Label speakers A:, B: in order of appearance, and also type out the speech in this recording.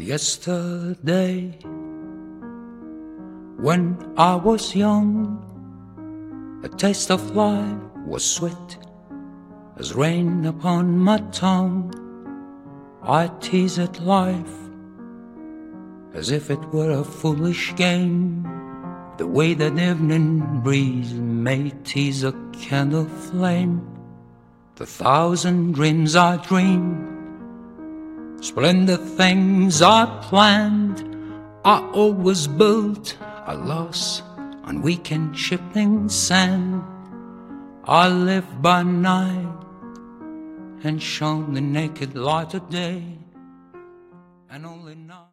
A: Yesterday, when I was young, a taste of life was sweet as rain upon my tongue. I teased life as if it were a foolish game, the way that evening breeze may tease a candle flame. The thousand dreams I dreamed, splendid things I planned, I always built a loss on weekend shifting sand. I lived by night and shone the naked light of day, and only now